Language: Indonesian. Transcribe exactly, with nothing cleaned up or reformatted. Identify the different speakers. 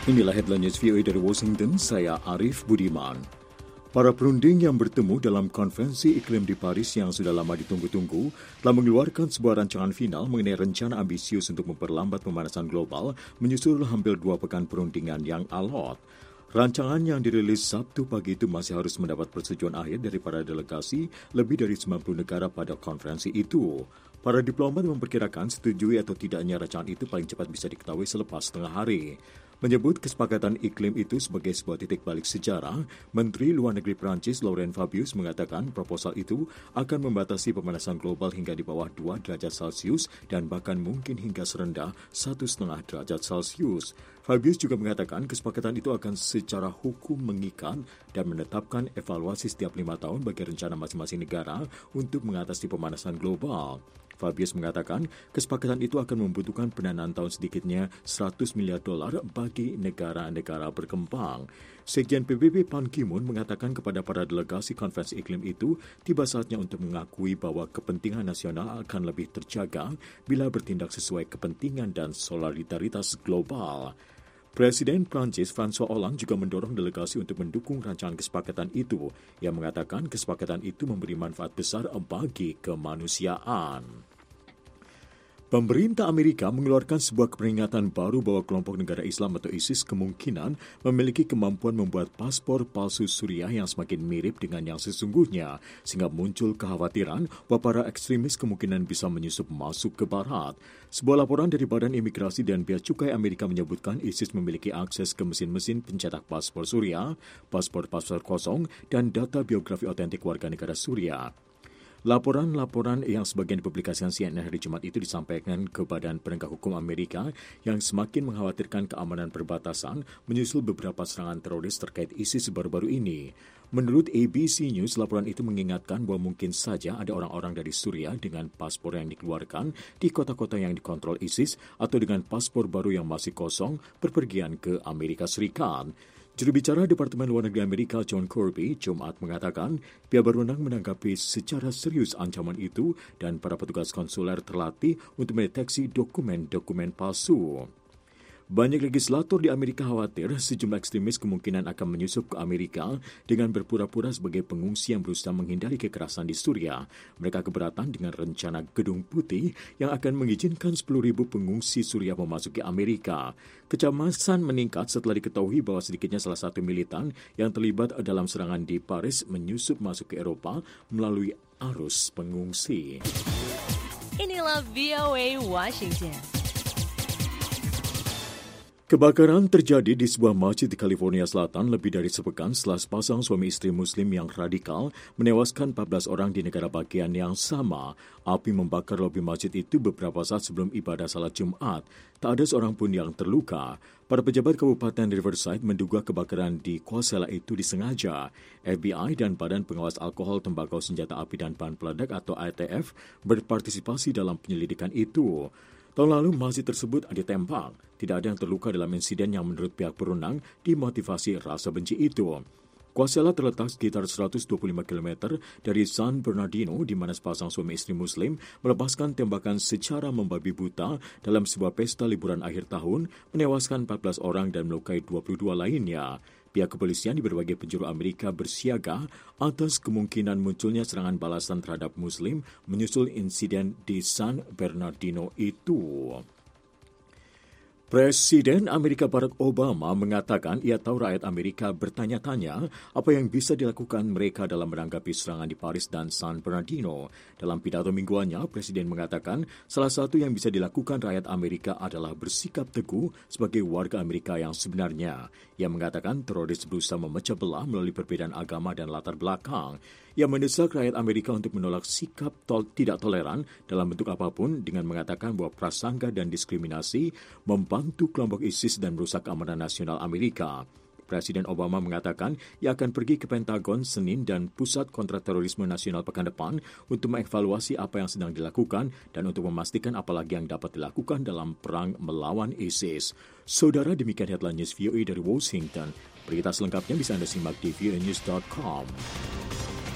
Speaker 1: Inilah headline news V O A dari Washington, saya Arif Budiman. Para perunding yang bertemu dalam konferensi iklim di Paris yang sudah lama ditunggu-tunggu telah mengeluarkan sebuah rancangan final mengenai rencana ambisius untuk memperlambat pemanasan global menyusul hampir dua pekan perundingan yang alot. Rancangan yang dirilis Sabtu pagi itu masih harus mendapat persetujuan akhir dari para delegasi lebih dari sembilan puluh negara pada konferensi itu. Para diplomat memperkirakan setujui atau tidaknya rancangan itu paling cepat bisa diketahui selepas setengah hari. Menyebut kesepakatan iklim itu sebagai sebuah titik balik sejarah, Menteri Luar Negeri Prancis Laurent Fabius mengatakan proposal itu akan membatasi pemanasan global hingga di bawah dua derajat Celcius dan bahkan mungkin hingga serendah satu koma lima derajat Celcius. Fabius juga mengatakan kesepakatan itu akan secara hukum mengikat dan menetapkan evaluasi setiap lima tahun bagi rencana masing-masing negara untuk mengatasi pemanasan global. Fabius mengatakan kesepakatan itu akan membutuhkan pendanaan tahun sedikitnya seratus miliar dolar bagi negara-negara berkembang. Sekjen P B B Ban Ki-moon mengatakan kepada para delegasi konferensi iklim itu tiba saatnya untuk mengakui bahwa kepentingan nasional akan lebih terjaga bila bertindak sesuai kepentingan dan solidaritas global. Presiden Prancis François Hollande juga mendorong delegasi untuk mendukung rancangan kesepakatan itu. Ia mengatakan kesepakatan itu memberi manfaat besar bagi kemanusiaan. Pemerintah Amerika mengeluarkan sebuah peringatan baru bahwa kelompok negara Islam atau ISIS kemungkinan memiliki kemampuan membuat paspor palsu Suriah yang semakin mirip dengan yang sesungguhnya, sehingga muncul kekhawatiran bahwa para ekstremis kemungkinan bisa menyusup masuk ke barat. Sebuah laporan dari Badan Imigrasi dan Bea Cukai Amerika menyebutkan ISIS memiliki akses ke mesin-mesin pencetak paspor Suriah, paspor-paspor kosong, dan data biografi otentik warga negara Suriah. Laporan-laporan yang sebagian dipublikasikan C N N hari Jumat itu disampaikan ke Badan Penegak Hukum Amerika yang semakin mengkhawatirkan keamanan perbatasan menyusul beberapa serangan teroris terkait ISIS baru-baru ini. Menurut A B C News, laporan itu mengingatkan bahwa mungkin saja ada orang-orang dari Suriah dengan paspor yang dikeluarkan di kota-kota yang dikontrol ISIS atau dengan paspor baru yang masih kosong berpergian ke Amerika Serikat. Juru bicara Departemen Luar Negeri Amerika John Kirby Jumat mengatakan pihak berwenang menanggapi secara serius ancaman itu dan para petugas konsuler terlatih untuk mendeteksi dokumen-dokumen palsu. Banyak legislator di Amerika khawatir sejumlah ekstremis kemungkinan akan menyusup ke Amerika dengan berpura-pura sebagai pengungsi yang berusaha menghindari kekerasan di Suriah. Mereka keberatan dengan rencana Gedung Putih yang akan mengizinkan sepuluh ribu pengungsi Suriah memasuki Amerika. Kecemasan meningkat setelah diketahui bahwa sedikitnya salah satu militan yang terlibat dalam serangan di Paris menyusup masuk ke Eropa melalui arus pengungsi.
Speaker 2: Inilah V O A Washington.
Speaker 1: Kebakaran terjadi di sebuah masjid di California Selatan lebih dari sepekan setelah sepasang suami istri Muslim yang radikal menewaskan empat belas orang di negara bagian yang sama. Api membakar lobi masjid itu beberapa saat sebelum ibadah salat Jumat. Tak ada seorang pun yang terluka. Para pejabat Kabupaten Riverside menduga kebakaran di Coachella itu disengaja. F B I dan Badan Pengawas Alkohol, Tembakau, Senjata Api dan Bahan Peledak atau A T F berpartisipasi dalam penyelidikan itu. Tahun lalu masjid tersebut ditembak. Tidak ada yang terluka dalam insiden yang menurut pihak berwenang dimotivasi rasa benci itu. Coachella terletak sekitar seratus dua puluh lima kilometer dari San Bernardino di mana sepasang suami istri Muslim melepaskan tembakan secara membabi buta dalam sebuah pesta liburan akhir tahun, menewaskan empat belas orang dan melukai dua puluh dua lainnya. Pihak kepolisian di berbagai penjuru Amerika bersiaga atas kemungkinan munculnya serangan balasan terhadap Muslim menyusul insiden di San Bernardino itu. Presiden Amerika Barack Obama mengatakan ia tahu rakyat Amerika bertanya-tanya apa yang bisa dilakukan mereka dalam menanggapi serangan di Paris dan San Bernardino. Dalam pidato mingguannya, Presiden mengatakan salah satu yang bisa dilakukan rakyat Amerika adalah bersikap teguh sebagai warga Amerika yang sebenarnya. Ia mengatakan teroris berusaha memecah belah melalui perbedaan agama dan latar belakang. Ia mendesak rakyat Amerika untuk menolak sikap tol- tidak toleran dalam bentuk apapun dengan mengatakan bahwa prasangka dan diskriminasi membantu kelompok ISIS dan merusak keamanan nasional Amerika. Presiden Obama mengatakan ia akan pergi ke Pentagon Senin dan Pusat Kontraterorisme Nasional pekan depan untuk mengevaluasi apa yang sedang dilakukan dan untuk memastikan apa lagi yang dapat dilakukan dalam perang melawan ISIS. Saudara, demikian headline news V O A dari Washington. Berita selengkapnya bisa Anda simak di v o a news dot com.